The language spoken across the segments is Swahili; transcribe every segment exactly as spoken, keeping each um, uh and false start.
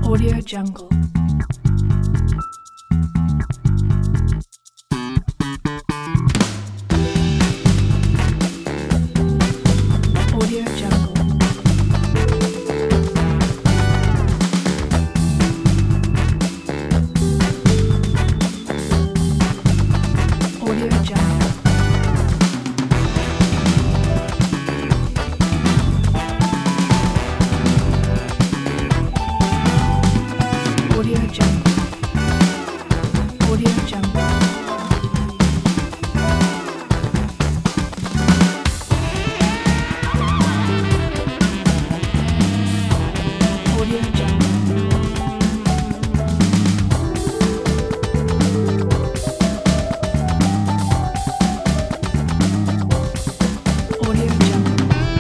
Audio Jungle. Audio Jungle. Audio Jungle. Audio Jungle. Audio Jungle. Audio Jungle. Audio Jungle.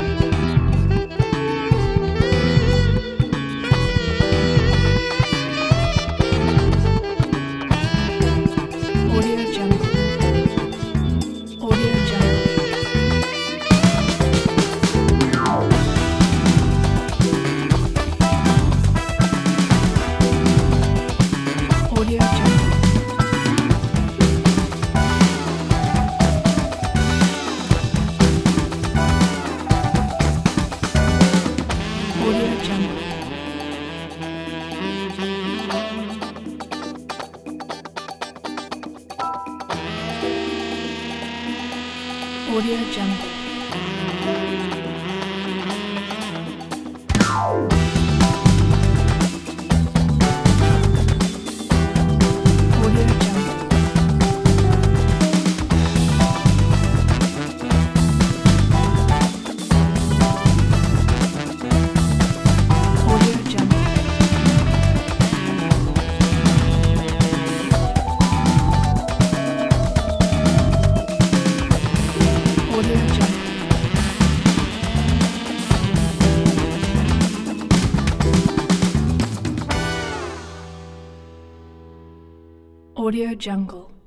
Audio Jungle. Audio Jungle. Audio Jungle. Audio Jungle. Audio Jungle. Audio Jungle. Audio Jungle. Audio Jungle. Audio Jungle.